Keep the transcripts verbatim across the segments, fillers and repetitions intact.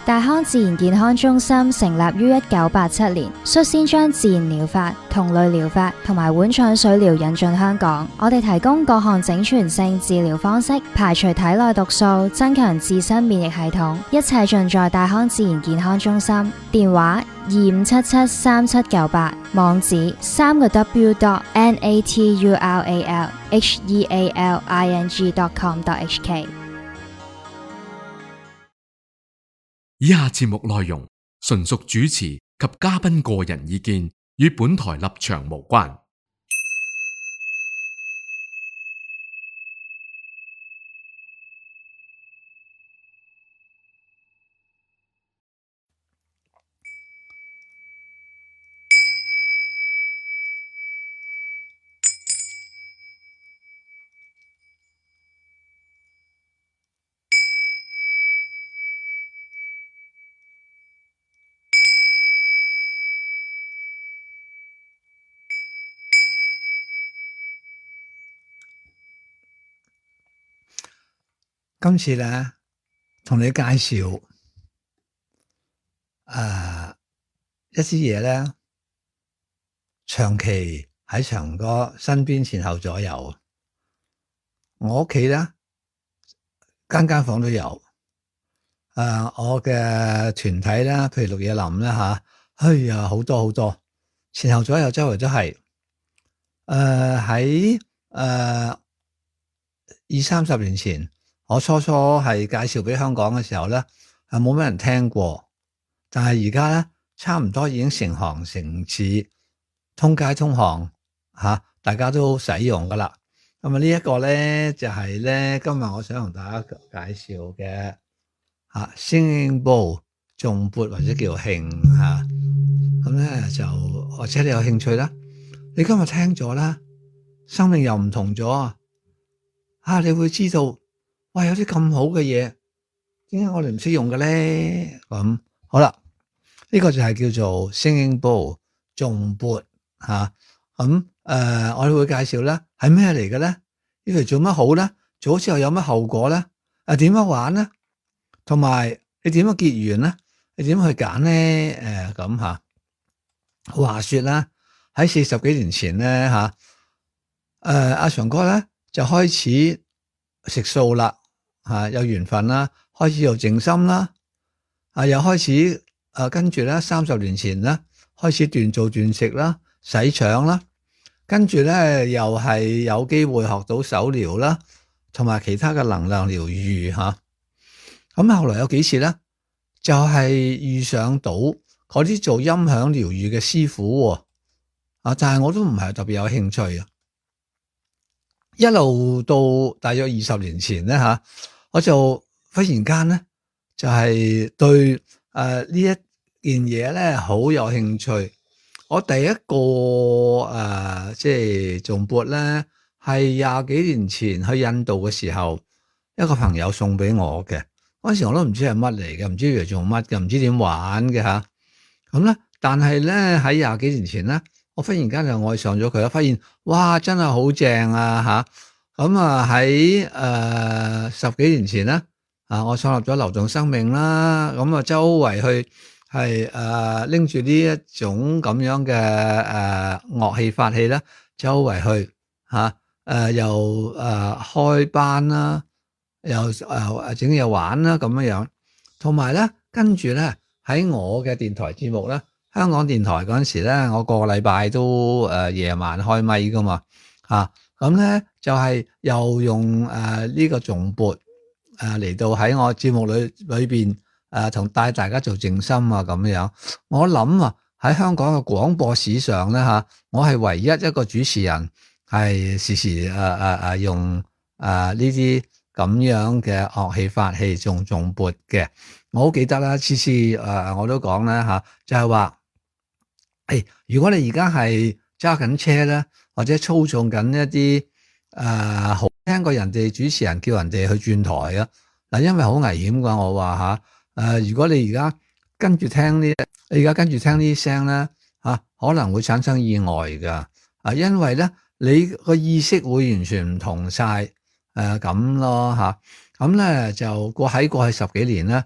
大康自然健康中心成立於一九八七年，率先將自然療法、同類療法同埋碗腸水療引進香港。我哋提供各項整全性治療方式，排除體內毒素，增強自身免疫系統，一切盡在大康自然健康中心。電話二五七七三七九八，網址三個 W dot N A T U R A L H E A L I N G dot com dot H K。 以下節目內容純屬主持及嘉賓個人意見，與本台立場無關。 今次咧，同你介紹誒、呃、一支嘢咧，長期喺長哥身邊前後左右。我屋企咧，間間房都有。誒、呃，我嘅團體啦，譬如綠野林啦吓，哎呀好多好多，前後左右周圍都係。誒喺誒二三十年前。我初初係介紹俾香港嘅時候咧，係冇咩人聽過，但係而家咧差唔多已經成行成市，通街通巷吓、啊，大家都使用噶啦。咁啊呢一個咧就係、是、咧今日我想同大家介紹嘅吓 Singing Bowl 頌缽或者叫磬吓，咁、啊、咧就或者你有興趣啦，你今日聽咗啦，生命又唔同咗啊！你會知道。哇！有啲咁好嘅嘢，點解我哋唔識用嘅咧？咁好啦，呢、這個就係叫做 Singing Bowl 頌缽吓。咁、啊、誒、呃，我哋會介紹咧係咩嚟嘅咧？呢條做乜好咧？做咗之後有乜後果咧？誒，點樣玩咧？同埋你點樣結緣咧？你點去揀咧？誒，咁吓。話說啦，喺四十幾年前咧吓，誒、啊，阿、啊、長哥咧就開始食素啦。吓有緣分啦，開始做靜心啦，啊又開始誒跟住咧三十年前咧開始斷做斷食啦，洗腸啦，跟住咧又係有機會學到手療啦，同埋其他嘅能量療愈吓。咁後來有幾次咧，就係遇上到嗰啲做音響療愈嘅師傅啊，但係我都唔係特別有興趣啊。一路到大約二十年前咧吓。我就忽然間咧，就係對誒呢一件嘢咧好有興趣。我第一個誒即係頌缽咧，係廿幾年前去印度嘅時候，一個朋友送俾我嘅。嗰時我都唔知係乜嚟嘅，唔知要做乜嘅，唔知點玩嘅吓。咁咧，但係咧喺廿幾年前咧，我忽然間就愛上咗佢啦，發現哇真係好正啊吓！咁啊喺誒十幾年前咧，啊我創立咗流動生命啦，咁啊周圍去係誒拎住呢一種咁樣嘅誒樂器法器咧，周圍去吓誒又誒開班啦，又誒整嘢玩啦咁樣樣，同埋咧跟住咧喺我嘅電台節目咧，香港電台嗰陣時咧，我個個禮拜都誒夜晚開咪噶嘛吓。咁咧就係又用誒呢個頌缽誒嚟到喺我節目裏裏邊誒同帶大家做靜心啊咁樣。我諗啊喺香港嘅廣播史上咧吓，我係唯一一個主持人係時時誒誒誒用誒呢啲咁樣嘅樂器法器頌頌缽嘅。我好記得啦，次次誒我都講咧吓，就係話誒如果你而家係揸緊車咧，或者操縱緊一啲誒好聽過人哋主持人叫人哋去轉台啊嗱，因為好危險噶，我話吓誒，如果你而家跟住聽呢，你而家跟住聽呢啲聲咧吓，可能會產生意外噶啊，因為咧你個意識會完全唔同晒誒咁咯吓，咁咧就過喺過去十幾年咧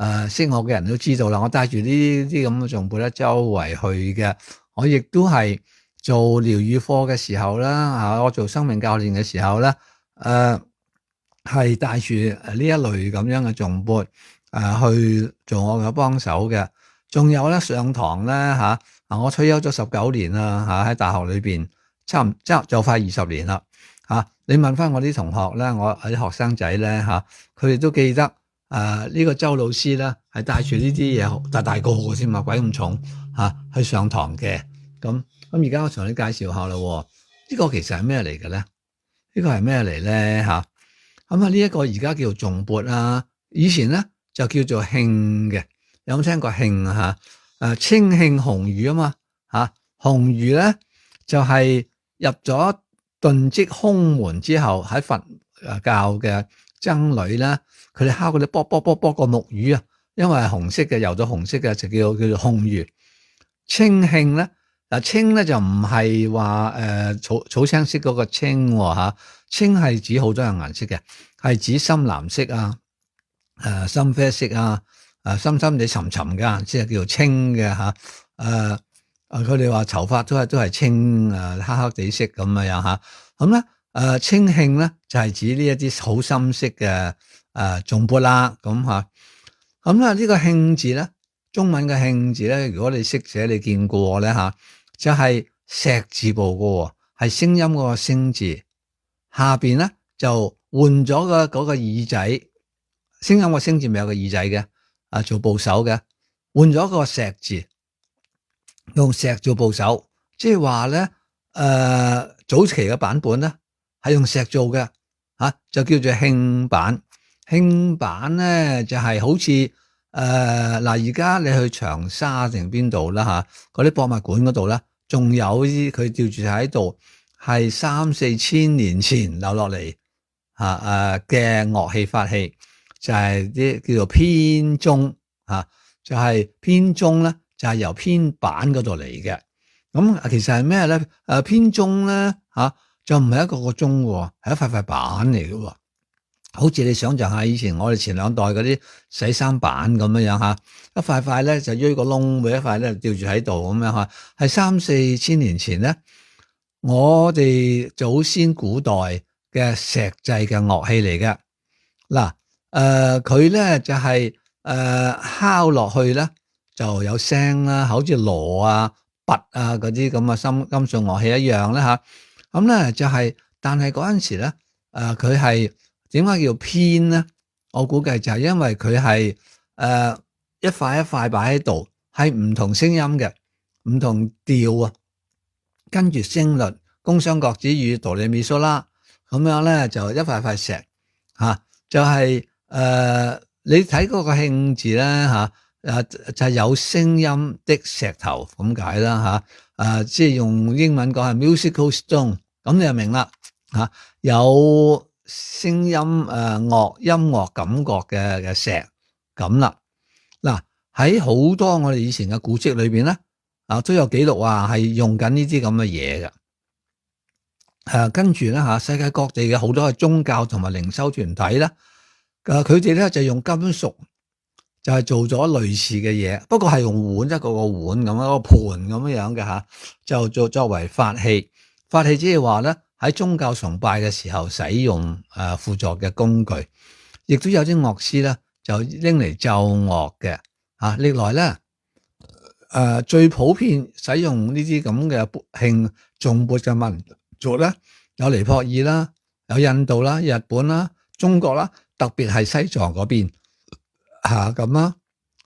誒識我嘅人都知道啦，我帶住呢啲咁嘅頌缽咧周圍去嘅。我亦都係做療愈課嘅時候啦，啊，我做生命教練嘅時候咧，誒、呃、係帶住呢一類咁樣嘅頌缽誒去做我嘅幫手嘅。仲有咧上堂咧嚇，啊我退休咗十九年啦嚇，喺大學裏邊差唔差就快二十年啦嚇。你問翻我啲同學咧，我啲學生仔咧嚇，佢哋都記得誒呢、呃這個周老師咧係帶住呢啲嘢大大個個先嘛，鬼咁重嚇、啊、去上堂嘅。咁咁而家我同你介紹下啦，呢、這個其實係咩嚟嘅咧？呢、這個係咩嚟咧嚇？咁啊呢一個而家叫做頌缽啦，以前咧就叫做磬嘅。有冇聽過磬啊？嚇，誒清磬紅儒啊嘛嚇，紅儒咧就係、是、入咗遁跡空門之後，喺佛教嘅僧侶咧，佢哋敲嗰啲卜卜卜卜個木魚啊，因為係紅色嘅，游到紅色嘅就叫叫做紅儒。清磬咧，嗱青咧就唔係話誒草草青色嗰個青嚇，青係指好多樣顏色嘅，係指深藍色啊、誒、呃、深啡色啊。誒深深地沉沉噶，即係叫做青嘅嚇。誒誒，佢哋話頭髮都係都係青誒黑黑地色咁嘅樣嚇。咁咧誒清磬咧就係指呢一啲好深色嘅誒頌缽啦。咁嚇咁咧呢個磬字咧，中文嘅磬字咧，如果你識寫，你見過咧嚇，就係石字部嘅喎，係聲音嗰個聲字，下邊咧就換咗個嗰個耳仔，聲音個聲字咪有個耳仔嘅。啊，做部首嘅，換咗個石字，用石做部首，即係話咧，誒、呃，早期嘅版本咧係用石做嘅，吓、啊、就叫做磬版。磬版咧就係、是、好似誒嗱，而家你去長沙定邊度啦吓，嗰、啊、啲博物館嗰度咧，仲有啲佢吊住喺度，係三四千年前留落嚟吓誒嘅樂器法器。就係啲叫做編鐘啊，就係編鐘咧，就係由編板嗰度嚟嘅。咁其實係咩咧？誒編鐘咧嚇，就唔係一個個鐘喎，係一塊塊板嚟嘅喎。好似你想象下，以前我哋前兩代嗰啲洗衫板咁樣樣嚇，一塊塊咧就鋥個窿，每一塊咧吊住喺度咁樣嚇。係三四千年前咧，我哋祖先古代嘅石製嘅樂器嚟嘅嗱。誒佢咧就係、是、誒、呃、敲落去咧就有聲啦，好似鑼啊、鈸啊嗰啲咁嘅金金屬樂器一樣啦吓。咁、啊、咧就係、是，但係嗰陣時咧誒佢係點解叫編咧？我估計就係因為佢係誒一塊一塊擺喺度，係唔同聲音嘅，唔同調啊，跟住聲律，宮商角徵羽哆唻咪嗦啦，咁樣咧就一塊塊石吓、啊，就係、是。誒、呃，你睇嗰個磬字咧嚇，誒、啊、就係、是、有聲音的石頭咁解啦嚇，誒、啊、即係用英文講係 musical stone，咁你就明啦嚇、啊，有聲音誒、呃、樂音樂感覺嘅嘅石咁啦。嗱喺好多我哋以前嘅古蹟裏邊咧，啊都有記錄話係用緊呢啲咁嘅嘢嘅。誒、啊、跟住咧嚇，世界各地嘅好多嘅宗教同埋靈修團體咧。誒，佢哋咧就用金屬，就係做咗類似嘅嘢，不過係用碗一個個碗咁一個盤咁樣嘅吓，就做作為法器。法器即係話咧喺宗教崇拜嘅時候使用誒輔助嘅工具，亦都有啲樂師咧就拎嚟奏樂嘅吓。歷來咧誒最普遍使用呢啲咁嘅磬頌缽嘅民族咧，有尼泊爾啦，有印度啦，日本啦，中國啦。特別係西藏嗰邊嚇咁啦，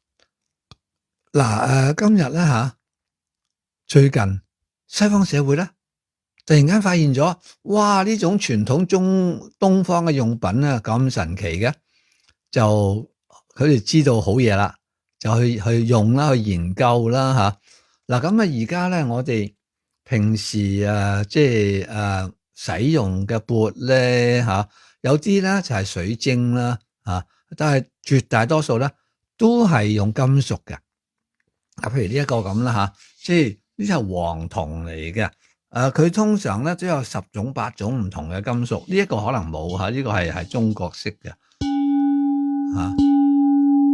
嗱誒今日咧嚇，最近西方社會咧突然間發現咗，哇！呢種傳統中東方嘅用品啊咁神奇嘅，就佢哋知道好嘢啦，就去去用啦，去研究啦嚇。嗱咁啊，而家咧我哋平時誒即係誒使用嘅缽咧嚇。有啲咧就係水晶啦，啊，但係絕大多數咧都係用金屬嘅。啊，譬如呢一個咁啦吓，即係呢啲係黃銅嚟嘅。誒、啊，佢通常咧都有十種八種唔同嘅金屬。呢、這、一個可能冇吓，呢、這個係係中國式嘅。吓、啊，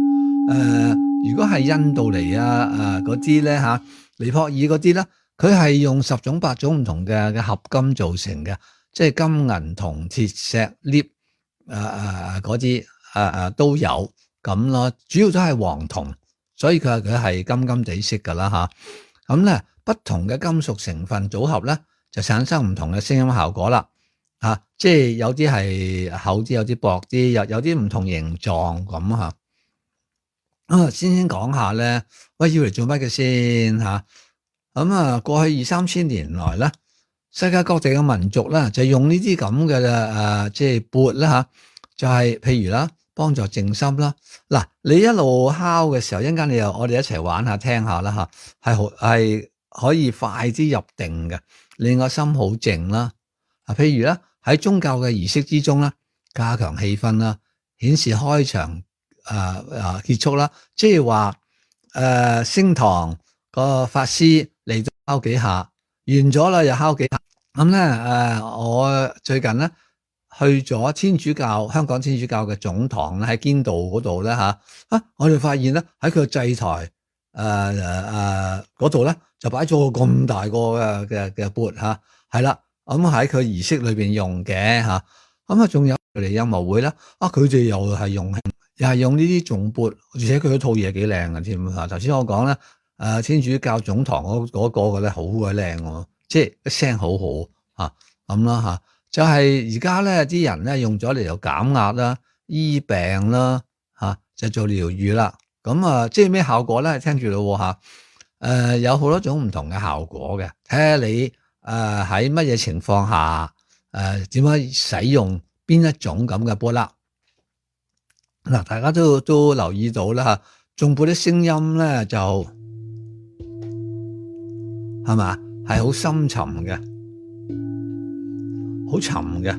呃，如果係印度尼啊誒嗰啲咧嚇，尼泊爾嗰啲咧，佢係用十種八種唔同嘅嘅合金造成嘅，即係金銀銅鐵石鎳誒誒嗰啲誒誒都有咁咯，主要都係黃銅，所以佢係佢係金金地色噶啦嚇。咁咧不同嘅金屬成分組合咧，就產生唔同嘅聲音效果啦。啊，即係有啲係厚啲，有啲薄啲，有有啲唔同形狀咁吓。啊，先先講下咧，喂，要嚟做乜嘅先吓？咁啊，過去二三千年來咧，世界各地嘅民族咧就用呢啲咁嘅誒，即係缽啦吓，就係、是、譬如啦，幫助靜心啦。嗱，你一路敲嘅時候，一陣間你又我哋一齊玩下聽下啦吓，係好係可以快啲入定嘅，令個心好靜啦。啊，譬如咧。喺宗教嘅儀式之中咧，加強氣氛啦，顯示開場誒誒結束啦，即係話誒升堂個法師嚟到敲幾下，完咗啦又敲幾下。咁咧誒，我最近咧去咗天主教香港天主教嘅總堂咧，喺堅道嗰度咧嚇啊，我哋發現咧喺佢個祭台誒誒誒嗰度咧就擺咗個咁大個嘅嘅嘅缽嚇，係啦。咁喺佢儀式裏邊用嘅吓，咁啊仲有嚟音樂會啦，啊佢哋又係用，又係用呢啲頌缽，而且佢嗰套嘢幾靚嘅添吓。頭先我講咧，誒天主教總堂嗰嗰個嘅咧好鬼靚喎，即係一聲好好吓咁啦吓。就係而家咧啲人咧用咗嚟到減壓啦、醫病啦吓，就做療愈啦。咁啊，即係咩效果咧？聽住咯吓，誒有好多種唔同嘅效果嘅，睇下你。誒喺乜嘢情況下誒點樣使用邊一種咁嘅缽啦？嗱，大家都都留意到啦嚇，頌缽啲聲音咧就係嘛係好深沉嘅，好沉嘅。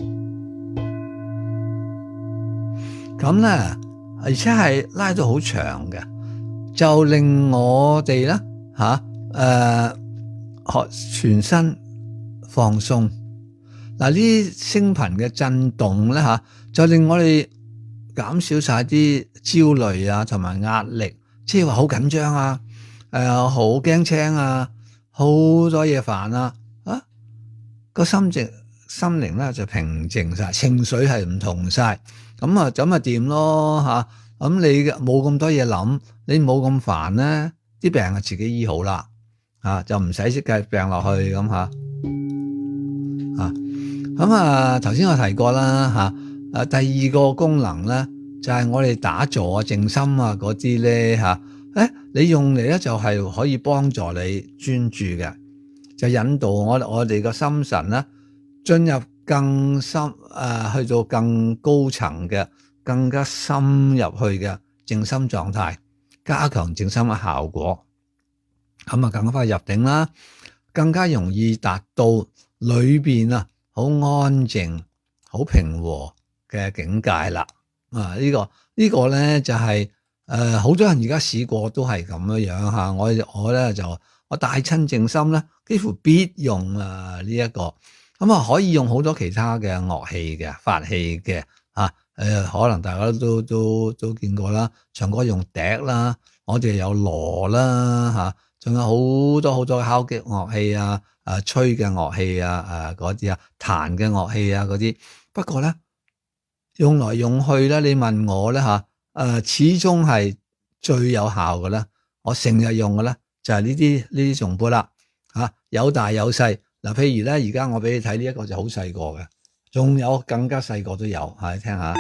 咁咧，而且係拉到好長嘅，就令我哋咧嚇誒。學全身放鬆，嗱呢啲聲頻嘅震動咧吓，就令我哋減少晒啲焦慮啊，同埋壓力，即係話好緊張啊，誒好驚青啊，好多嘢煩啊，啊個心靜心靈咧就平靜晒，情緒係唔同晒，咁啊咁啊掂咯吓，咁你冇咁多嘢諗，你冇咁煩咧，啲病啊自己醫好啦。啊，就唔使即繼病落去咁吓，啊，咁啊，頭先我提過啦吓，誒，第二個功能咧就係我哋打坐啊、靜心啊嗰啲咧吓，誒，你用嚟咧就係可以幫助你專注嘅，就引導我我哋個心神咧進入更深誒，去到更高層嘅、更加深入去嘅靜心狀態，加強靜心嘅效果。咁啊，更加快入定啦，更加容易達到裏邊啊好安靜、好平和嘅境界啦。啊，呢個呢個咧就係誒，好多人而家試過都係咁樣樣吓。我我咧就我帶親靜心咧，幾乎必用啊呢一個。咁啊，可以用好多其他嘅樂器嘅法器嘅啊。誒，可能大家都都都見過啦，唱歌用笛啦，我哋有鑼啦吓。仲有好多好多敲擊樂器啊，誒吹嘅樂器啊，誒嗰啲啊，彈嘅樂器啊嗰啲。不過咧，用來用去咧，你問我咧吓，誒、呃、始終係最有效嘅咧。我成日用嘅咧就係呢啲呢啲頌缽啦，吓有大有細。嗱，譬如咧，而家我俾你睇呢一個就好細個嘅，仲有更加細個都有，吓你聽下。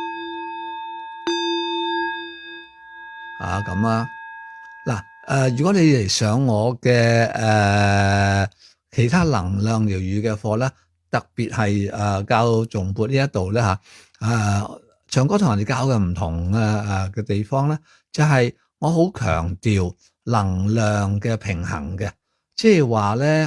啊咁啊，嗱。誒、呃，如果你嚟上我嘅誒、呃、其他能量療愈嘅課咧，特別係誒教頌缽呢一度咧吓，誒唱歌同人哋教嘅唔同嘅誒嘅地方咧，就係、是、我好強調能量嘅平衡嘅，即係話咧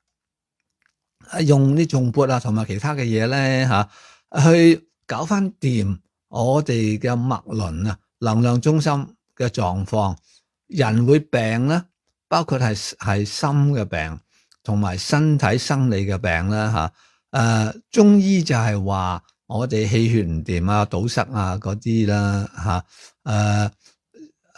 用啲頌缽啊同埋其他嘅嘢咧吓，去搞翻掂我哋嘅脈輪啊，能量中心嘅狀況。人會病咧，包括係係心嘅病，同埋身體生理嘅病啦吓。誒、呃，中醫就係話我哋氣血唔掂啊、堵塞啊嗰啲啦吓。誒、呃，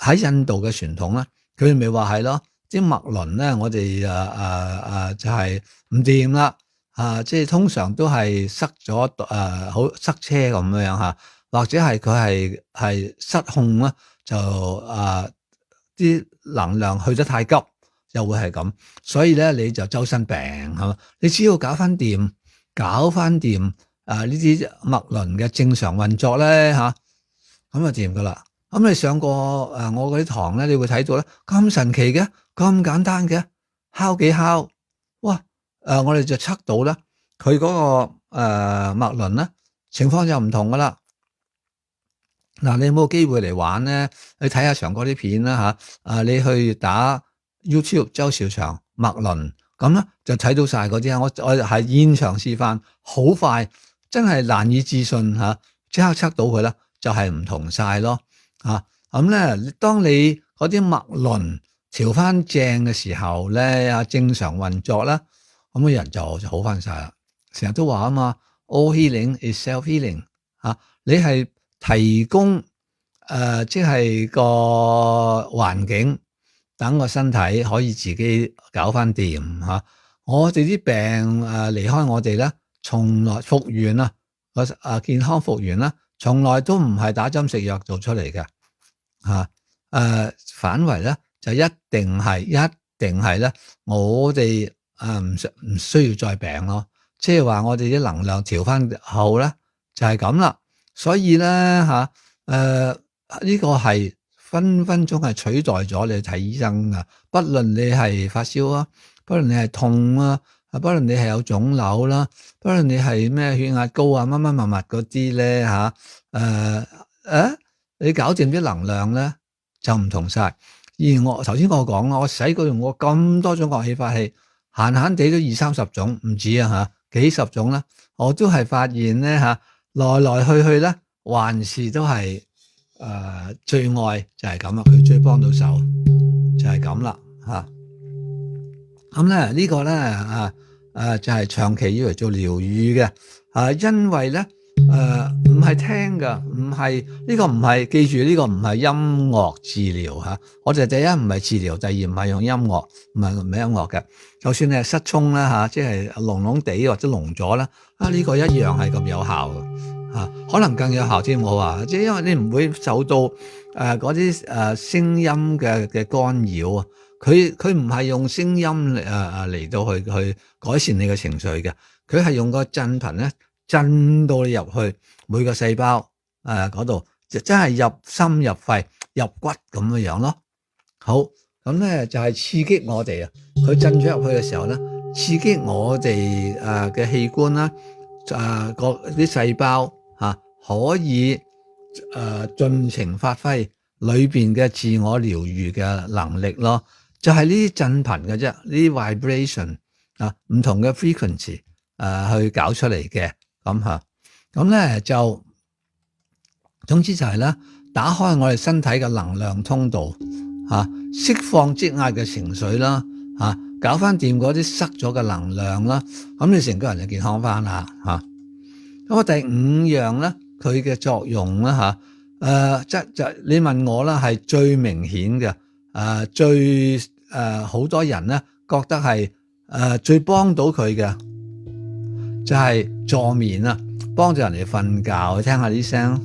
喺印度嘅傳統咧，佢哋咪話係咯，啲脈輪咧，我哋誒誒誒就係唔掂啦，啊，即係通常都係塞咗誒好塞車咁樣嚇，或者係佢係係失控啦，就誒啲能量去得太急，又會係咁，所以咧你就周身病係嘛，你只要搞翻掂，搞翻掂。啊！呢啲脈輪嘅正常運作咧嚇，咁就掂噶啦。咁你上過誒我嗰啲堂咧，你會睇到咧，咁神奇嘅，咁簡單嘅，敲幾敲，哇！誒我哋就測到咧，佢嗰個誒脈輪咧情況就唔同噶啦。嗱，你有冇機會嚟玩咧？你睇下長哥啲片啦嚇，啊你去打 YouTube 周兆祥脈輪，咁咧就睇到晒嗰啲啊！我我係現場示範，好快。真係難以置信嚇，即刻測到佢啦，就係唔同晒咯嚇。咁咧，當你嗰啲脈輪調翻正嘅時候咧，啊正常運作啦，咁個人就就好翻晒啦。成日都話啊嘛 ，all healing is self healing 嚇，你係提供誒、呃，即係個環境，等個身體可以自己搞翻掂嚇。我哋啲病誒離開我哋咧。從來復原啊，個啊健康復原啦，從來都唔係打針食藥做出嚟嘅嚇。誒反為咧就一定係一定係咧，我哋誒唔需唔需要再病咯。即係話我哋啲能量調翻後咧就係咁啦。所以咧嚇誒呢個係分分鐘係取代咗你睇醫生噶。不論你係發燒啊，不論你係痛啊。不論你係有腫瘤啦，不論你係咩血壓高啊，乜乜物物嗰啲咧嚇，誒誒，你搞掂啲能量咧就唔同晒。而我頭先我講啦，我使過用過咁多種樂器法器，閒閒地都二三十種，唔止啊嚇，幾十種啦，我都係發現咧嚇，來來去去咧，還是都係誒、呃、最愛就係咁啦，佢最幫到手就係咁啦嚇。咁咧呢個咧啊啊就係、是、長期以嚟做療愈嘅啊，因為咧誒唔係聽噶，唔係呢個唔係記住呢、這個唔係音樂治療嚇。我哋第一唔係治療，第二唔係用音樂，唔係唔係音樂嘅。就算你係失聰啦嚇，即係聾聾地或者聾咗啦，啊呢、這個一樣係咁有效嘅嚇、啊，可能更有效添。我話即係因為你唔會受到誒嗰啲誒聲音嘅嘅干擾啊。佢佢唔係用聲音誒誒嚟到去去改善你嘅情緒嘅，佢係用個震頻咧震到你入去每個細胞誒嗰度，就真係入心入肺入骨咁嘅樣咯。好，咁咧就係刺激我哋啊，佢震咗入去嘅時候咧，刺激我哋誒嘅器官啦，誒個啲細胞嚇、啊、可以誒、呃、盡情發揮裏邊嘅自我療愈嘅能力咯。就係呢啲震頻嘅啫，呢啲 vibration 啊，唔同嘅 frequency 誒、啊、去搞出嚟嘅咁嚇，咁咧就總之就係咧，打開我哋身體嘅能量通道嚇、啊，釋放積壓嘅情緒啦嚇、啊，搞翻掂嗰啲塞咗嘅能量啦，咁你成個人就健康翻啦嚇。咁啊第五樣咧，佢嘅作用啦嚇，誒即就你問我啦，係最明顯嘅誒、啊、最。誒好、呃、多人咧覺得係誒、呃、最幫到佢嘅就係、是、助眠啊，幫助人哋瞓覺，聽下啲聲，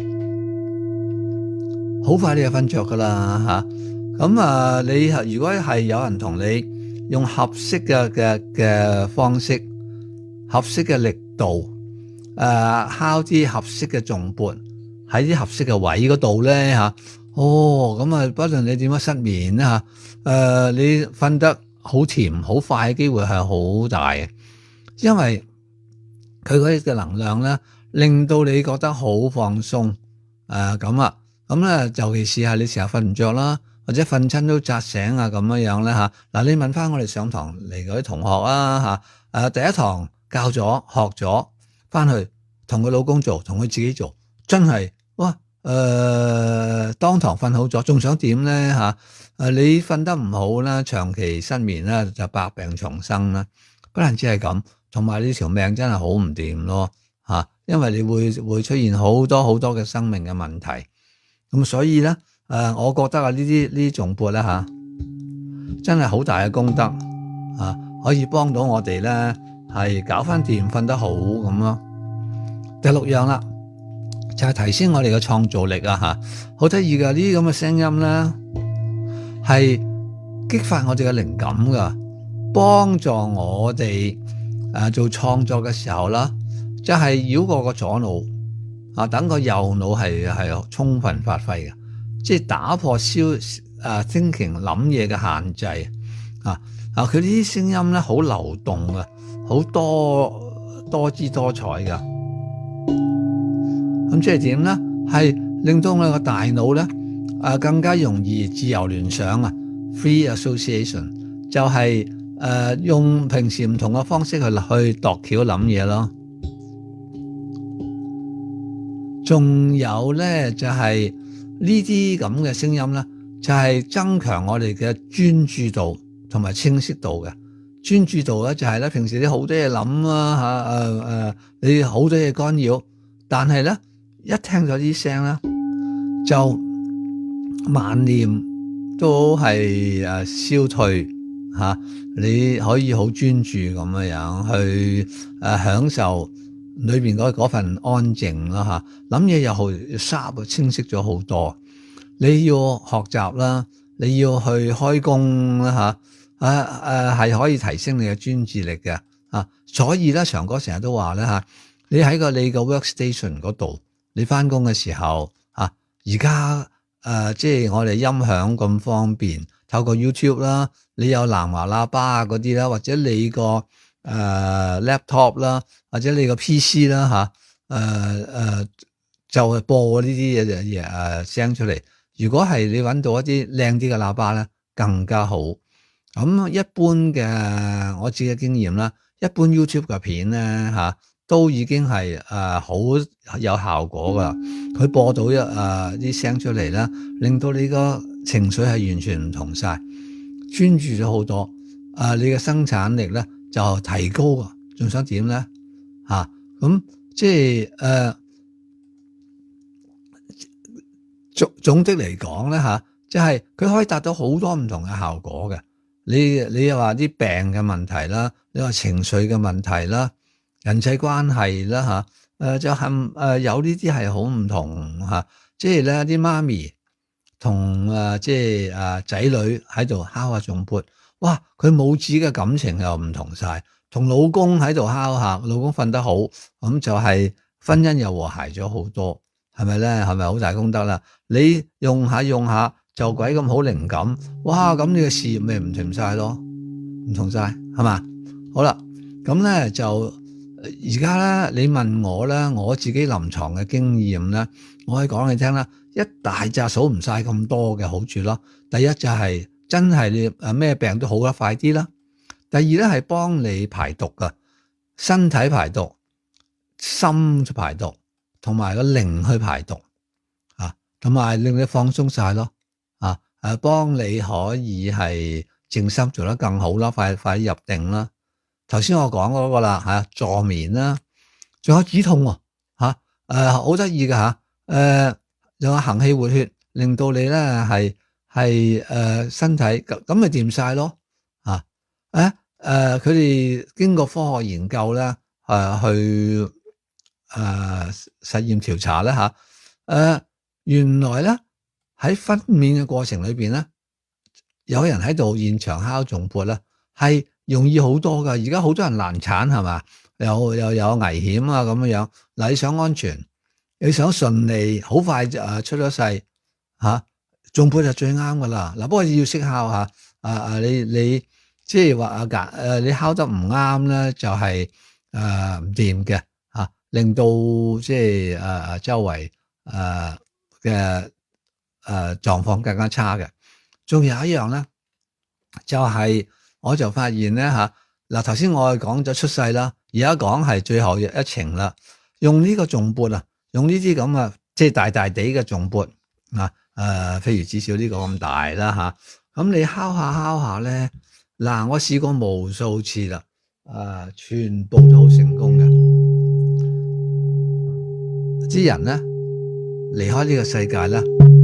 好快你就瞓着噶啦嚇。咁啊，你如果係有人同你用合適嘅嘅嘅方式、合適嘅力度，誒、呃、敲啲合適嘅重撥喺啲合適嘅位嗰度咧嚇。哦，咁啊，不論你點樣失眠啦嚇。誒、呃，你瞓得好甜好快嘅機會係好大嘅，因為佢嗰啲嘅能量咧，令到你覺得好放鬆誒咁啊，咁咧尤其是係你成日瞓唔着啦，或者瞓親都扎醒啊咁樣樣咧嚇。嗱，你問翻我哋上堂嚟嗰啲同學啊嚇，誒、啊、第一堂教咗學咗，翻去同佢老公做，同佢自己做，真係哇！誒、呃，當堂瞓好咗，仲想點咧吓？誒、啊，你瞓得唔好啦，長期失眠啦，就百病叢生啦。不但只係咁，同埋呢條命真係好唔掂咯吓，因為你會會出現好多好多嘅生命嘅問題。咁所以咧，誒、 呃，我覺得啊，呢啲呢啲頌缽咧嚇，真係好大嘅功德啊，可以幫到我哋咧係搞翻掂，瞓得好咁咯。第六樣啦，就係提升我哋嘅創造力啊嚇，好得意噶，呢啲咁嘅聲音咧，係激發我哋嘅靈感噶，幫助我哋誒做創作嘅時候啦，即係繞過個左腦啊，等個右腦係係充分發揮嘅，即係打破消誒 thinking 諗嘢嘅限制啊啊！佢呢啲聲音咧好流動嘅，好多多姿多彩噶。咁即係點咧？係令到我哋個大腦咧誒更加容易自由聯想啊 ，free association 就係、是、誒、呃、用平時唔同嘅方式去去度橋諗嘢咯。仲有咧就係、是、呢啲咁嘅聲音咧，就係、是、增強我哋嘅專注度同埋清晰度嘅。專注度咧就係咧平時你好多嘢諗啊嚇誒誒，你好多嘢干擾，但係咧一聽咗啲聲咧，就萬念都係誒消退嚇、啊，你可以好專注咁樣樣去誒享受裏邊嗰份安靜啦嚇，諗嘢又好 sharp 清晰咗好多。你要學習啦，你要去開工啦嚇，誒誒係可以提升你嘅專注力嘅啊。所以咧，長哥成日都話咧嚇，你喺個你個 workstation 嗰度，你翻工嘅時候啊，而家誒即係我哋音響咁方便，透過 YouTube 啦，你有藍牙喇叭啊嗰啲啦，或者你個誒、呃、laptop 啦，或者你個 P C 啦嚇，誒誒就係播呢啲嘢嘢誒聲出嚟。如果係你揾到一啲靚啲嘅喇叭咧，更加好。咁一般嘅我自己嘅經驗啦，一般 YouTube 嘅片咧嚇，都已經係誒好有效果噶啦。佢播到一誒啲聲出嚟啦，令到你個情緒係完全唔同晒，專注咗好多。誒、呃，你嘅生產力咧就提高啊！仲想點咧嚇？咁即係誒。呃總總的嚟講咧吓，即係佢可以達到好多唔同嘅效果嘅。你你又話啲病嘅問題啦，你話情緒嘅問題啦，人際關係啦吓，誒、呃、就係誒有呢啲係好唔同吓。即係咧啲媽咪同誒即係誒仔女喺度敲下頌缽，哇！佢母子嘅感情又唔同晒，同老公喺度敲下，老公瞓得好，咁就係婚姻又和諧咗好多。係咪咧？係咪好大功德啦？你用下用下就鬼咁好靈感，哇！咁你嘅事業咪唔同晒咯，唔同晒係嘛？好啦，咁咧就而家咧，你問我咧，我自己臨床嘅經驗咧，我可以講你聽啦，一大紮數唔晒咁多嘅好處咯。第一就係真係你誒咩病都好得快啲啦。第二咧係幫你排毒噶，身體排毒，心排毒。同埋個靈去排毒啊，同埋令你放鬆晒咯啊，誒，幫你可以係靜心做得更好啦，快快入定啦。頭先我講嗰個啦吓，助眠啦，仲有止痛吓，誒，好得意嘅吓，誒，仲有行氣活血，令到你咧係係誒身體咁咁咪掂晒咯啊，誒誒，佢哋經過科學研究咧，誒去。誒、呃，實驗調查咧吓，誒、呃，原來咧喺分娩嘅過程裏邊咧，有人喺度現場敲頌缽咧，係容易好多噶。而家好多人難產係嘛，又又有危險啊咁樣樣。嗱，你想安全，你想順利，好快就誒出咗世吓，頌缽就最啱噶啦。嗱，不過要識敲吓，啊啊，你你即係話啊誒，你敲得唔啱咧，就係誒唔掂嘅。令到即係誒誒周圍誒嘅誒狀況更加差嘅。仲有一樣咧，就係、是、我就發現咧吓，嗱頭先我講咗出世啦，而家講係最後一程啦。用呢個頌缽啊，用呢啲咁啊，即係大大地嘅頌缽啊，誒，譬如至少呢個咁大啦吓。咁你敲下敲下咧，嗱我試過無數次啦，誒，全部都好成功嘅。啲人咧離開呢個世界咧，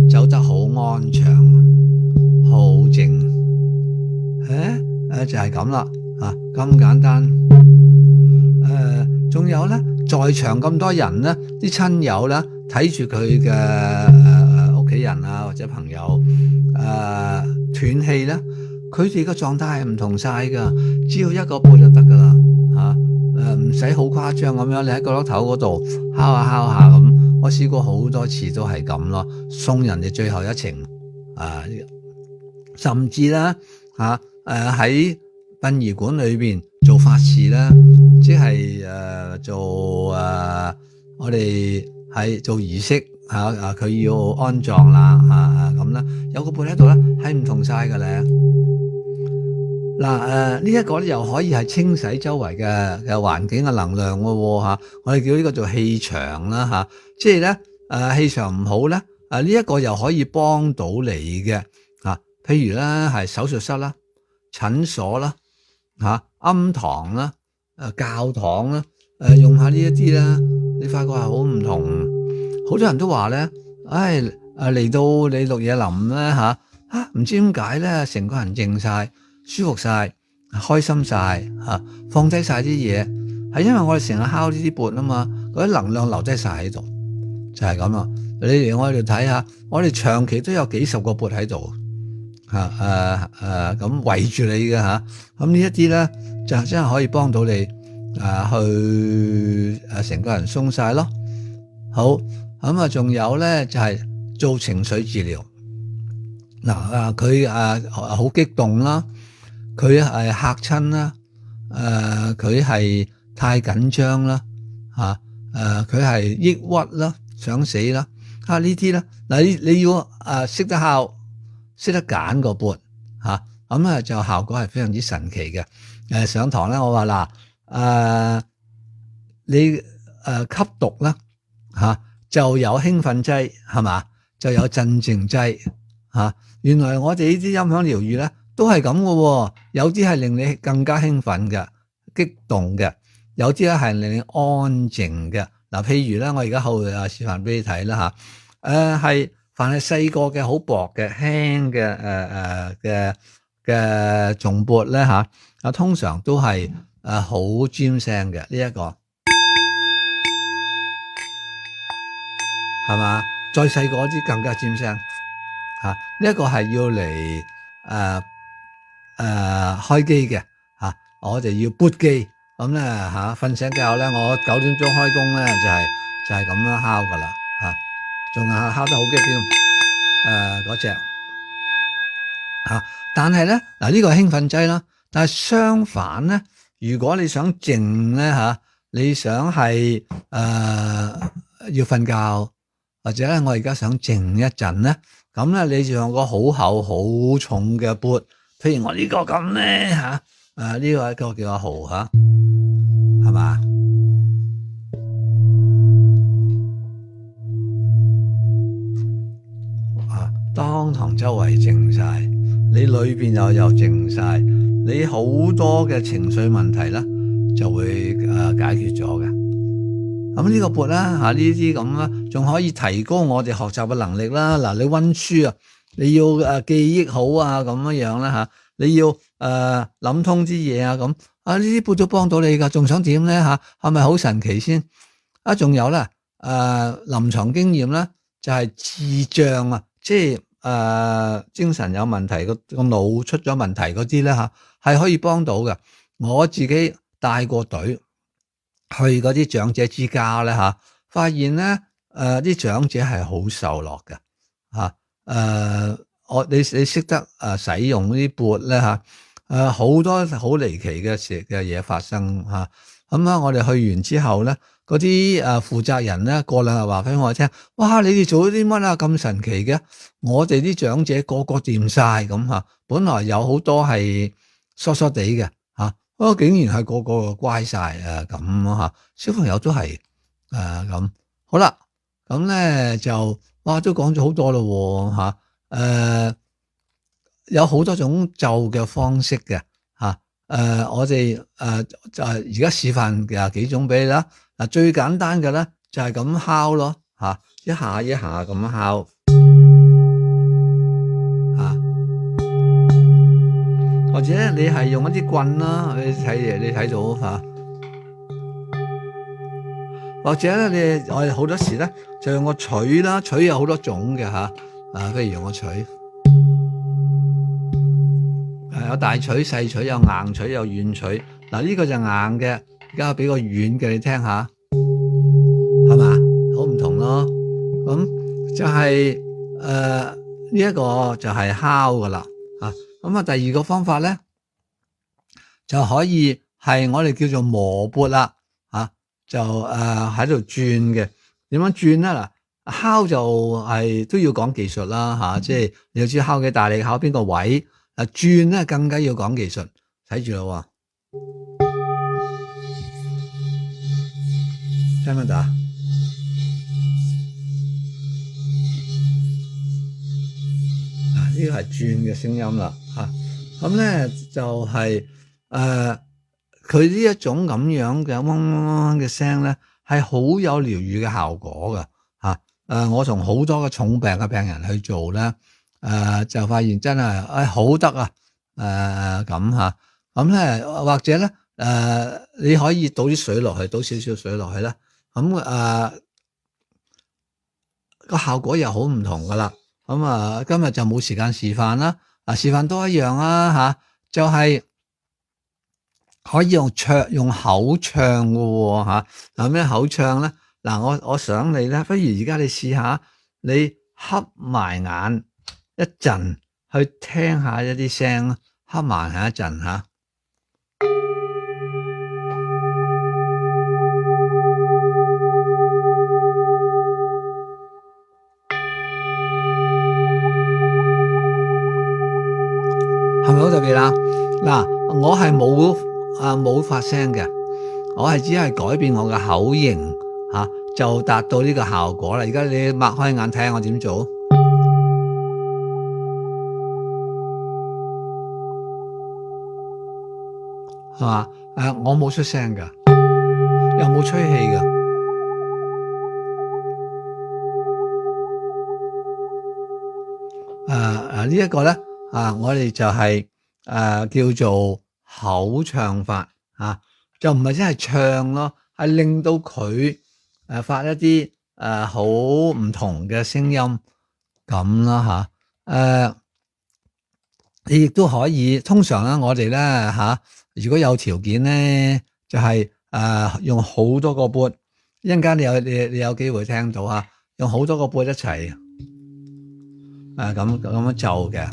走得好安詳，好靜，誒誒就係咁啦，啊咁簡單。誒，仲有咧，在場咁多人咧，啲親友咧睇住佢嘅誒屋企人啊或者朋友誒斷氣咧，佢哋個狀態係唔同晒噶，只要一個撥就得噶啦，吓誒唔使好誇張咁樣，你喺角落頭嗰度敲下敲下咁，我試過好多次都係咁咯，送人哋最後一程啊，甚至咧吓誒喺殯儀館裏邊做法事啦，即係誒、呃、做誒、呃、我哋係做儀式吓啊，佢要安葬啦吓咁啦，有個缽喺度咧，係唔同晒嘅咧。嗱誒呢一個咧又可以係清洗周圍嘅嘅環境嘅能量嘅吓，我哋叫呢個做氣場啦吓，即係咧誒氣場唔好咧，啊呢一個又可以幫到你嘅吓，譬如咧係手術室啦、診所啦。吓，庵堂啦，誒，教堂啦，誒，用下呢一啲啦，你發覺係好唔同。好多人都話咧，唉，誒嚟到你綠野林咧吓，啊，唔知點解咧，成個人靜晒、舒服晒、開心晒吓，放低晒啲嘢，係因為我哋成日敲呢啲缽啊嘛，嗰啲能量留低晒喺度，就係咁啦。你嚟我哋度睇下，我哋長期都有幾十個缽喺度。吓誒誒咁圍住你嘅吓，咁呢一啲咧就真係可以幫到你誒、啊、去誒成個人鬆晒咯。好，咁啊，仲有咧就係、是、做情緒治療。嗱啊，佢誒好激動啦，佢係嚇親啦，誒佢係太緊張啦，吓誒佢係抑鬱啦，想死啦，啊呢啲咧嗱你你要誒識得敲。識得揀個缽吓，咁啊就效果係非常之神奇嘅。誒上堂咧，我話嗱，誒、呃、你誒、呃、吸毒啦吓，就有興奮劑係嘛，就有鎮靜劑吓。原來我哋呢啲音響療癒咧都係咁嘅，有啲係令你更加興奮嘅、激動嘅，有啲咧係令你安靜嘅。嗱，譬如咧，我而家後啊示範俾你睇啦吓，誒係。凡係細個嘅好薄嘅輕嘅誒誒嘅嘅頌缽咧吓，啊通常都係誒好尖聲嘅呢一個，係嘛？再細個啲更加尖聲吓，呢一個係要嚟誒誒開機嘅吓，我哋要撥機咁咧吓，瞓醒覺咧，我九點鐘開工咧就係就係咁樣敲噶啦吓。仲係敲得好激添，誒嗰隻吓，但係咧嗱呢個係興奮劑啦，但係相反咧，如果你想靜咧吓，你想係誒、呃、要瞓覺，或者咧我而家想靜一陣咧，咁咧你就用個好厚好重嘅缽，譬如我呢個咁咧吓，誒呢個一個叫阿豪吓，係嘛？當堂周圍靜晒，你裏邊又又靜晒，你好多嘅情緒問題咧就會誒解決咗嘅。咁呢個缽啦吓，呢啲咁啦，仲可以提高我哋學習嘅能力啦。嗱，你溫書啊，你要誒記憶好啊，咁樣樣啦吓，你要誒諗通啲嘢啊，咁啊呢啲缽都幫到你噶，仲想點咧吓？係咪好神奇先？啊，仲有咧誒臨床經驗咧，就係智障啊，即係。誒、呃，精神有問題，個個腦出咗問題嗰啲咧吓，係可以幫到嘅。我自己帶過隊去嗰啲長者之家咧吓，發現咧誒啲長者係好受落嘅吓。誒、呃，我你你識得誒使用呢啲缽咧吓，誒好多好離奇嘅事嘅嘢發生吓。咁啊，我哋去完之後咧。嗰啲誒負責人咧，過兩日話俾我聽，哇！你哋做咗啲乜啊？咁神奇嘅，我哋啲長者個個掂晒咁吓，本來有好多係疏疏地嘅吓，不過竟然係個個乖晒誒咁吓，小朋友都係誒咁。好啦，咁咧就哇都講咗好多咯吓，誒、呃、有好多種咒嘅方式嘅吓，誒、呃、我哋誒就係而家示範嘅幾種俾你啦。嗱，最簡單嘅咧就係咁敲咯，吓一下一下咁敲， 或者你係用一啲棍啦，你睇你睇到吓，或者咧你我哋好多時咧就用個錘啦，錘有好多種嘅吓，啊，不如用個錘，有大錘、細錘，有硬錘、有軟錘。嗱，呢個就硬嘅，而家俾個軟嘅你聽下，係嘛？好唔同咯。咁就係誒呢一個就係敲噶啦，啊，咁啊第二個方法咧就可以係我哋叫做磨缽啦，啊，就誒喺度轉嘅。點樣轉咧？嗱，敲就係都要講技術啦，吓，即係你要知敲幾大力，敲邊個位。啊，轉咧更加要講技術，睇住咯，聽唔聽到啊？呢個係轉嘅聲音啦，吓，咁咧就係誒，佢呢一種咁樣嘅嗡嗡嗡嘅聲咧，係好有療愈嘅效果噶，吓，誒、呃，我同好多嘅重病嘅病人去做咧，誒、呃，就發現真係誒好得啊，誒咁吓，咁咧或者咧誒、呃，你可以倒啲水落去，倒少少水落去啦，咁誒個效果又好唔同噶啦。咁啊，今日就冇時間示範啦。嗱，示範都一樣啊，吓，就係可以用唱，用口唱嘅吓。嗱，咩口唱咧？嗱，我我想你咧，不如而家你試下，你瞌埋眼一陣，去聽下一啲聲，瞌埋眼一陣吓。係咪好特別啦？嗱，我係冇啊冇發聲嘅，我係只係改變我嘅口型吓、啊，就達到呢個效果啦。而家你擘開眼睇下我點做，係嘛？誒、啊，我冇出聲噶，又冇吹氣噶。誒、啊、誒，這個、呢一個咧。啊！我哋就係、是、誒、呃、叫做口唱法啊，就唔係真係唱咯，係令到佢誒、呃、發一啲誒好唔同嘅聲音咁啦吓。誒、啊呃，你亦都可以，通常咧我哋咧吓，如果有條件咧，就係、是、誒、呃、用好多個缽，一陣間你有你你有機會聽到吓，用好多個缽一齊誒咁咁樣奏嘅。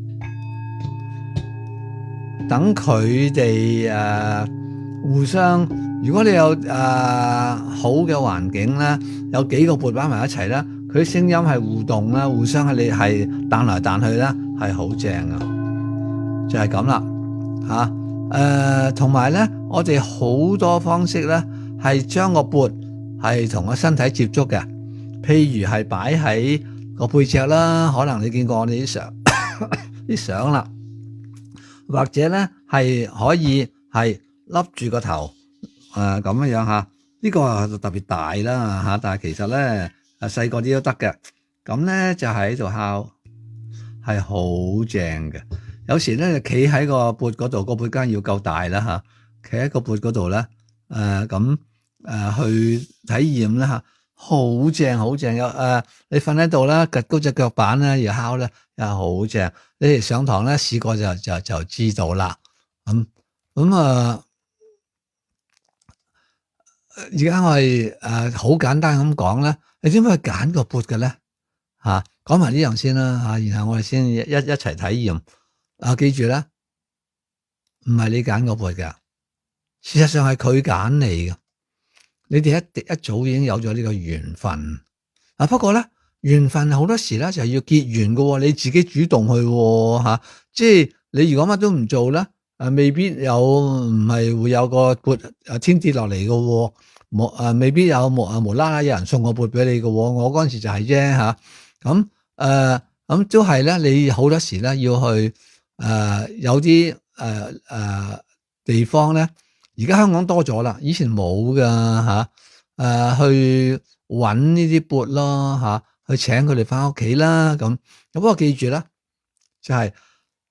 等佢哋誒互相，如果你有誒、呃、好嘅環境咧，有幾個缽擺埋一齊咧，佢啲聲音係互動啦，互相係你係彈來彈去咧，係好正啊！就係咁啦嚇誒，同埋咧，我哋好多方式咧係將個缽係同個身體接觸嘅，譬如係擺喺個背脊啦，可能你見過我哋啲相啲相啦。或者咧係可以係笠住個頭誒咁樣樣吓，呢個就特別大啦吓，但係其實咧誒細個啲都得嘅。咁咧就喺度敲，係好正嘅。有時咧企喺個缽嗰度，個缽間要夠大啦吓，企喺個缽嗰度咧誒咁誒去體驗啦吓，好正好正。有誒你瞓喺度啦，趌高隻腳板咧要敲咧又好正。你哋上堂咧試過就就就知道啦。咁咁啊，而家我哋誒好簡單咁講咧，你點解去揀個缽嘅咧？吓，講埋呢樣先啦吓，然後我哋先一一齊體驗。啊，記住咧，唔係你揀個缽嘅，事實上係佢揀你嘅。你哋一一早已經有咗呢個緣分。啊，不過咧。緣分好多時咧就係要結緣嘅，你自己主動去吓、啊，即係你如果乜都唔做咧，誒未必有唔係會有個缽誒天跌落嚟嘅，冇誒未必有無誒無啦啦有人送個缽俾你嘅，我嗰陣時就係啫吓，咁誒咁都係咧，你好多時咧要去誒、呃、有啲誒誒地方咧，而家香港多咗啦，以前冇噶吓，誒、啊、去搵呢啲缽咯吓。去請佢哋翻屋企啦，咁咁不過記住啦，就係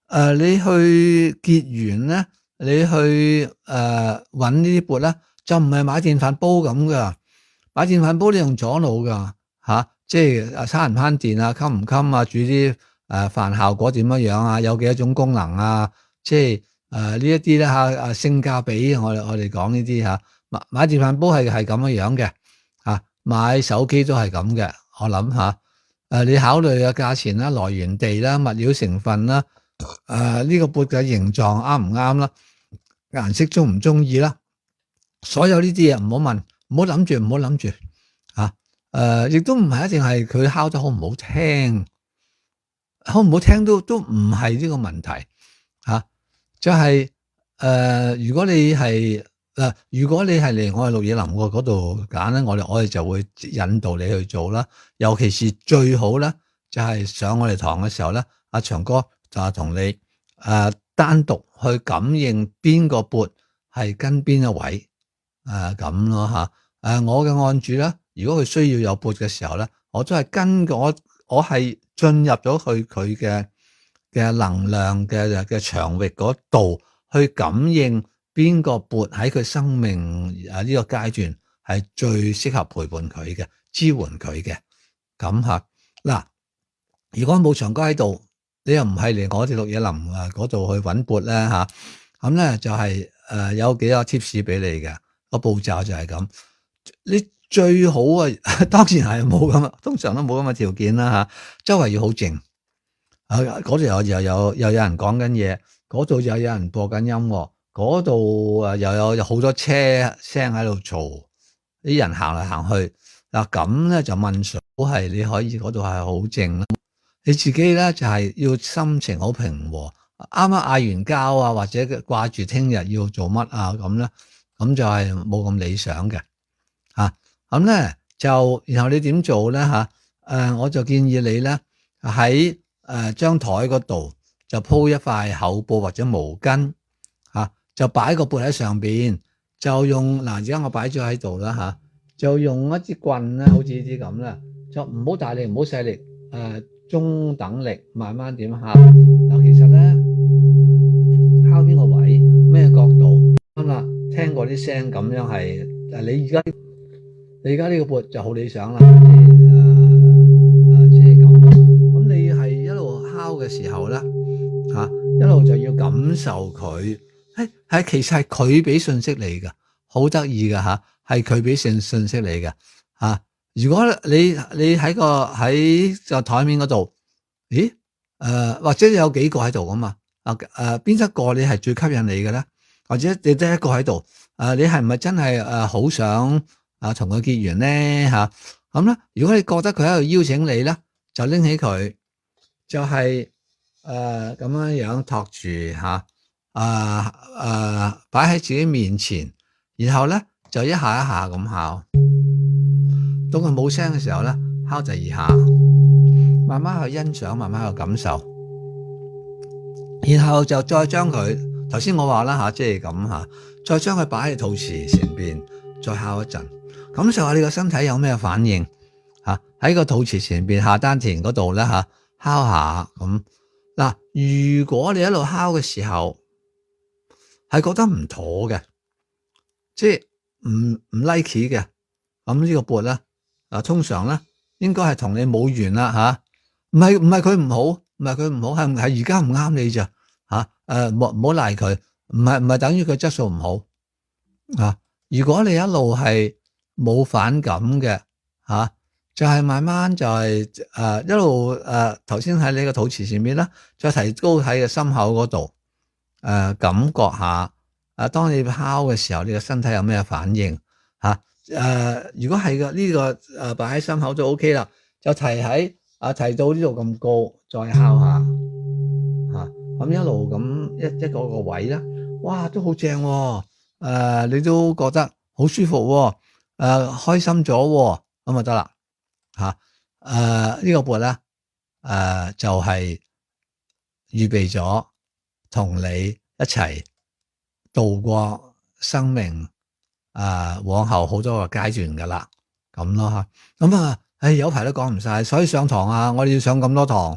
呃、你去結緣咧，你去誒揾呢啲缽咧，就唔係買電飯煲咁噶。買電飯煲你用左腦噶吓，即係誒慳唔慳電啊，襟唔襟啊，煮啲誒飯效果點樣樣啊，有幾多種功能啊，即係誒呢一啲咧吓，誒性價比我哋我哋講呢啲吓，買買電飯煲係係咁樣樣嘅吓，買手機都係咁嘅。我諗下誒，你考慮嘅價錢啦、來源地啦、物料成分啦，誒呢個缽嘅形狀啱唔啱啦，顏色中唔中意啦，所有呢啲嘢唔好問。唔好諗住，唔好諗住，啊，誒、呃，亦都唔係一定係佢敲得好唔好聽，好唔好聽都都唔係呢個問題，吓、啊，就係、是、誒、呃，如果你係誒、呃，如果你係嚟我哋綠野林嘅嗰度揀咧，我哋我哋就會引導你去做啦，尤其是最好咧，就係、是、上我哋堂嘅時候咧，阿長哥就係同你誒、呃、單獨去感應邊個缽係跟邊一位，誒咁咯吓。誒、呃，我嘅案主咧，如果佢需要有缽嘅時候咧，我都係跟我我係進入咗去佢嘅嘅能量嘅嘅場域嗰度去感應邊個缽喺佢生命啊呢個階段係最適合陪伴佢嘅，支援佢嘅。咁吓嗱，如果冇長哥喺度，你又唔係嚟我哋綠野林啊嗰度去揾缽咧吓，咁咧就係、是、誒、呃、有幾個 tips 俾你嘅，個步驟就係咁。你最好啊，當然係冇咁啊，通常都冇咁嘅條件啦吓。周圍要好靜，啊嗰度又又有又有人講緊嘢，嗰度又有人播緊音樂，嗰度啊又有有好多車聲喺度嘈，啲人行嚟行去。嗱咁咧就問水係你可以嗰度係好靜啦。你自己咧就係要心情好平和，啱啱嗌完交啊，或者掛住聽日要做乜啊咁咧，咁就係冇咁理想嘅。啊，咁咧就，然後你點做咧吓？誒、呃，我就建議你咧喺誒張台嗰度就鋪一塊厚布或者毛巾，吓、啊、就擺個缽喺上邊，就用嗱而家我擺咗喺度啦吓，就用一支棍咧，好似呢啲咁啦，就唔好大力，唔好細力，誒、呃、中等力，慢慢點敲。嗱，其實咧敲邊個位，咩角度啱啦，聽過啲聲咁樣係，誒你而家。你而家呢個缽就好理想啦，即係誒誒，即係咁。咁你係一路敲嘅時候咧，吓、啊、一路就要感受佢，誒係其實係佢俾信息你噶，好得意噶吓，係佢俾信信息你噶吓。如果你你喺個喺個台面嗰度，咦誒、呃、或者有幾個喺度噶嘛？啊誒邊一個你係最吸引你嘅咧？或者你得一個喺度，誒、呃、你係唔係真係誒好想？啊，同佢結緣咧吓，咁咧，如果你覺得佢喺度邀請你咧，就拎起佢，就係誒咁樣樣托住吓，啊啊擺喺自己面前，然後咧就一下一下咁敲，當佢冇聲嘅時候咧，敲第二下，慢慢去欣賞，慢慢去感受，然後就再將佢，頭先我話啦吓，即係咁吓，再將佢擺喺肚臍前邊，再敲一陣。感受下你個身體有咩反應吓，喺個肚臍前邊下丹田嗰度咧吓，敲下咁嗱。如果你一路敲嘅時候係覺得唔妥嘅，即係唔唔 like 嘅，咁呢個缽咧啊，通常咧應該係同你冇緣啦吓，唔係唔係佢唔好，唔係佢唔好，係係而家唔啱你咋吓，誒唔唔好賴佢，唔係唔係等於佢質素唔好啊。如果你一路係冇反感嘅吓、啊，就係、是、慢慢就係、是、誒、呃、一路誒頭先喺你個肚臍前面啦，再提高喺個心口嗰度誒感覺下啊，當你敲嘅時候，你個身體有咩反應吓誒、啊？如果係嘅呢個誒擺喺心口就 O K 啦，就提喺啊提到呢度咁高，再敲下吓，咁、啊、一路咁一一個個位啦，哇都好正喎，誒你都覺得好舒服喎。誒、呃，開心咗咁就得啦吓。誒、啊，這個、呢個缽咧，誒、呃、就係、是、預備咗同你一齊度過生命誒、呃、往後好多個階段噶啦，咁咯吓。咁啊，誒有排都講唔晒，所以上堂啊，我哋要上咁多堂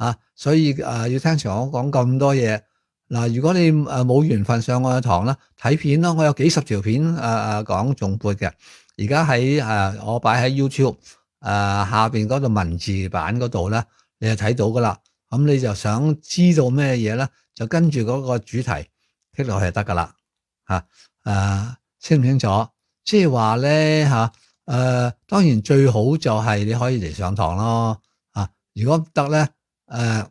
啊，所以誒、呃、要聽長我講咁多嘢。嗱，如果你誒冇緣分上我嘅堂啦，睇片咯，我有幾十條片誒誒講頌缽嘅，而家喺誒我擺喺 YouTube 誒、呃、下邊嗰度文字版嗰度咧，你就睇到噶啦。咁你就想知道咩嘢咧，就跟住嗰個主題剔落去就得噶啦。嚇誒清唔清楚？即係話咧嚇誒，當然最好就係你可以嚟上堂咯。啊，如果唔得咧誒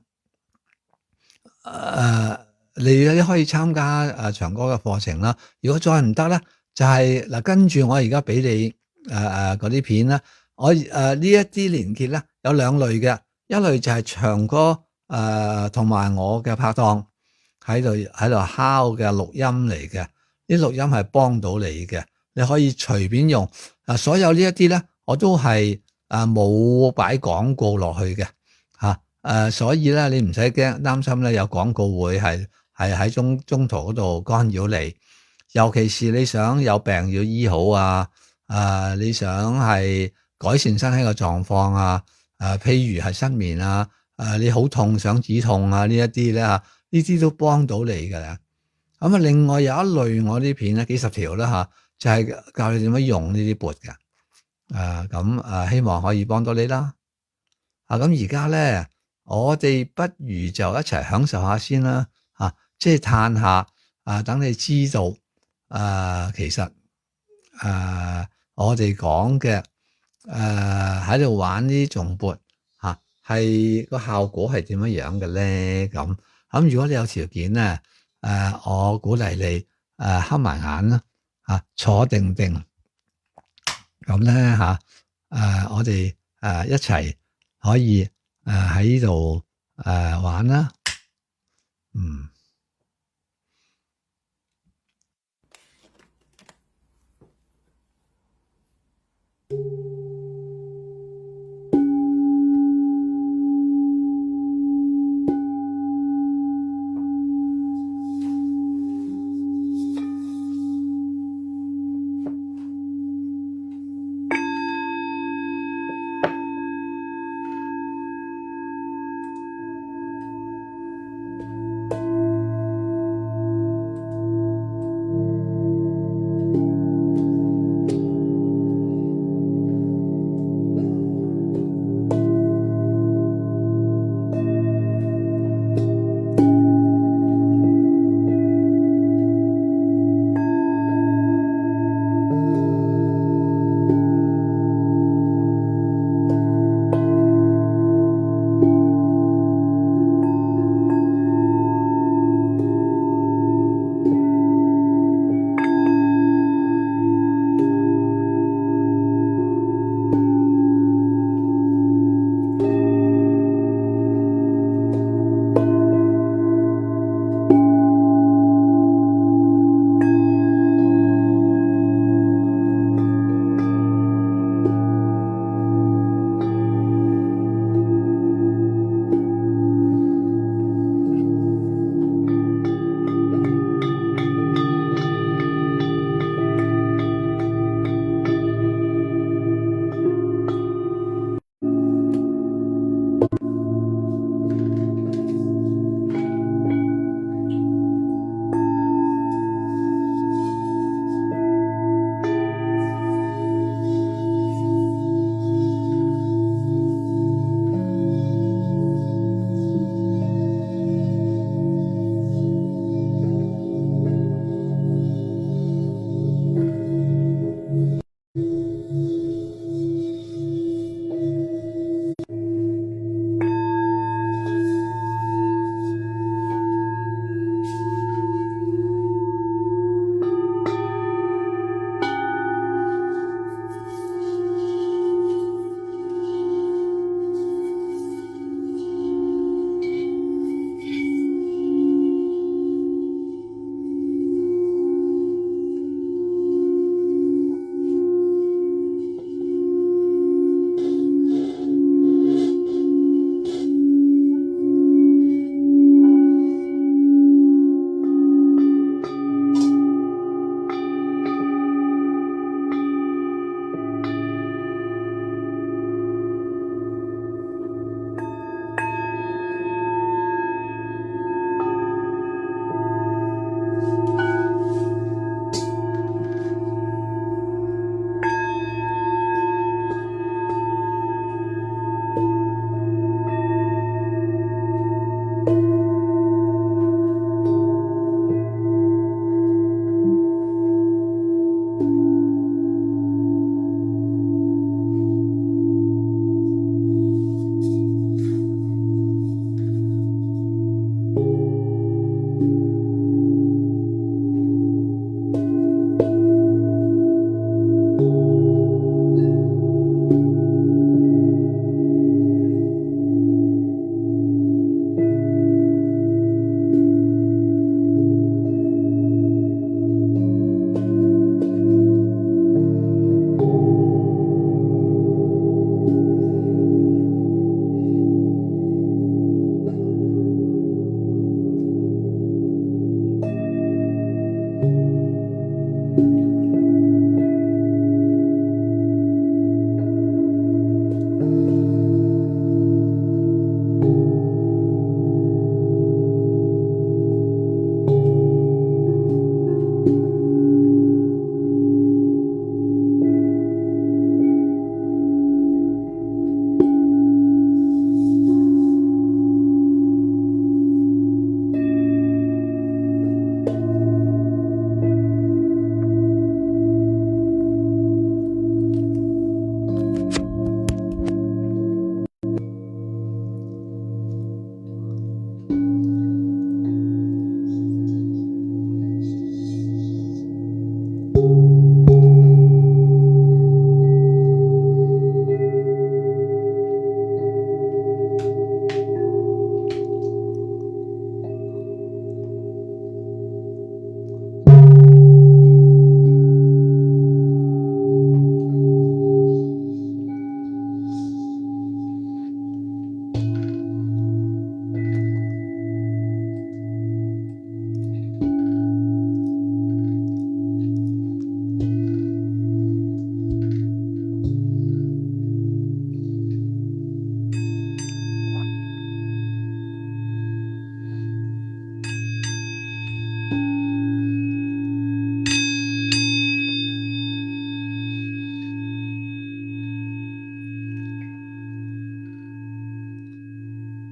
誒。你咧可以參加誒長哥嘅課程啦。如果再唔得咧，就係、是、嗱跟住我而家俾你誒誒嗰啲片啦。我誒、呃、呢一啲連結咧有兩類嘅，一類就係長哥誒同埋我嘅拍檔喺度喺度敲嘅錄音嚟嘅。啲錄音係幫到你嘅，你可以隨便用。啊，所有呢一啲咧我都係誒冇擺廣告落去嘅嚇誒，所以咧你唔使驚擔心咧有廣告會係。係喺中中途嗰度干擾你，尤其是你想有病要醫好啊，啊你想係改善身體嘅狀況啊，啊譬如係失眠啊，啊你好痛想止痛啊呢一啲咧嚇，呢啲都幫到你㗎啦。咁啊，另外有一類我啲片咧幾十條啦嚇，就係教你點樣用呢啲缽嘅，啊咁啊希望可以幫到你啦。啊咁而家咧，我哋不如就一齊享受下先啦，嚇。即係嘆下啊，等你知道啊，其實啊，我哋講嘅誒喺度玩呢啲頌缽嚇，係個效果係點樣樣嘅咧？咁咁，如果你有條件咧，誒、啊，我鼓勵你誒瞌埋眼啦，嚇坐定定，咁咧嚇誒，我哋誒一齊可以誒喺呢度誒玩啦，嗯。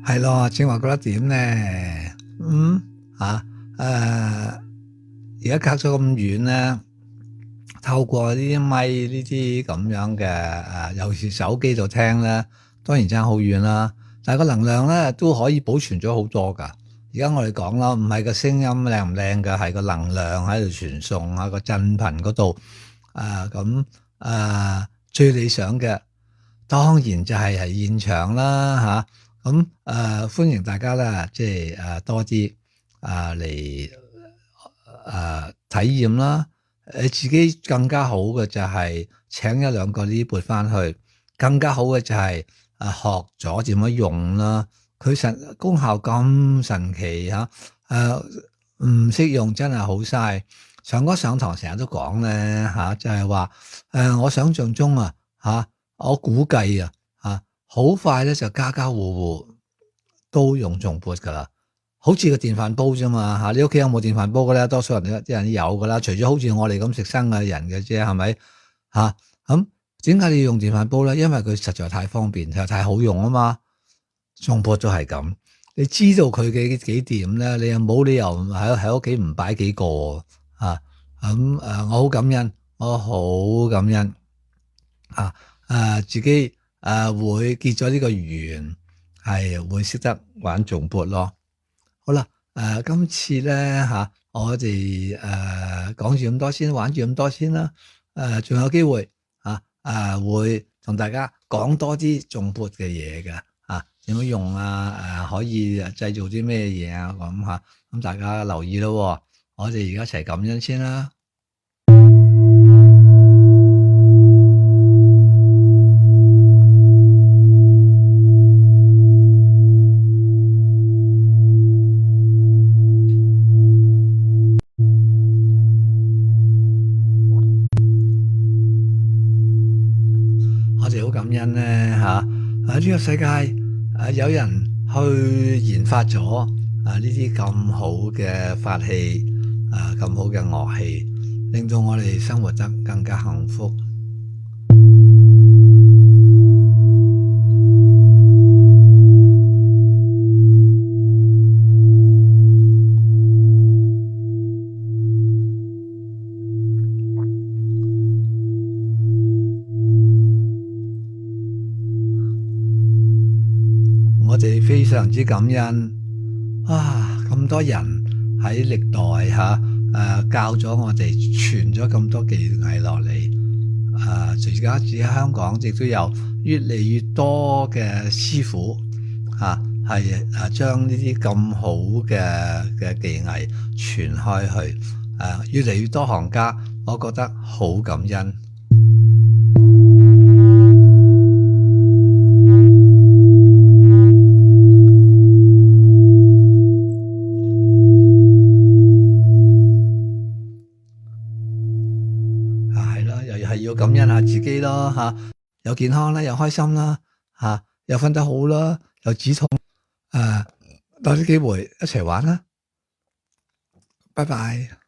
係咯，正話覺得點咧？嗯啊誒，而家隔咗咁遠咧，透過呢啲咪呢啲咁樣嘅誒，尤其是手機度聽咧，當然爭好遠啦。但係個能量咧都可以保存咗好多噶。而家我哋講啦，唔係個聲音靚唔靚嘅，係個能量喺度傳送啊，個振頻嗰度啊，咁啊最理想嘅當然就係係現場啦嚇。咁、啊、誒、啊、歡迎大家咧，即係誒多啲啊嚟誒體驗啦。誒自己更加好嘅就係請一兩個呢啲撥翻去，更加好嘅就係誒學咗點樣用啦。佢神功效咁神奇嚇，誒唔識用真係好嘥。上哥上堂成日都講咧嚇，就係話誒我想象中啊嚇，我估計啊嚇，好快咧就家家戶戶都用頌缽噶啦，好似個電飯煲啫嘛嚇。你屋企有冇電飯煲嘅咧？多數人啲人都有噶啦，除咗好似我哋咁食生嘅人嘅啫，係咪嚇？咁點解你要用電飯煲咧？因為佢實在太方便，又太好用啊嘛。頌缽都係咁，你知道佢嘅幾點咧？你又冇理由喺喺屋企唔擺幾個啊？咁、嗯、誒、呃，我好感恩，我好感恩啊！誒、呃，自己誒、呃、會結咗呢個緣，係會識得玩頌缽咯。好啦，誒、呃，今次咧吓、啊，我哋誒講住咁多先，玩住咁多先啦。誒、呃，仲有機會啊，誒、呃，會同大家講多啲頌缽嘅嘢嘅。啊，點樣用啊？誒、啊，可以製造啲咩嘢啊？咁吓，咁大家留意咯。我哋而家一齊感恩先啦。我哋好感恩咧吓，喺呢個世界誒有人去研發咗啊呢啲咁好嘅法器，啊咁好嘅樂器，令到我哋生活得更加幸福。我哋非常之感恩啊！咁多人喺歷代吓誒、啊、教咗我哋，傳咗咁多技藝落嚟。誒、啊，而家喺香港亦都有越嚟越多嘅師傅吓，係誒將呢啲咁好嘅嘅技藝傳開去。誒、啊，越嚟越多行家，我覺得好感恩。要感恩下自己咯吓，又健康啦，又開心啦吓，又瞓得好啦，又止痛誒，多啲機會一齊玩啦，拜拜。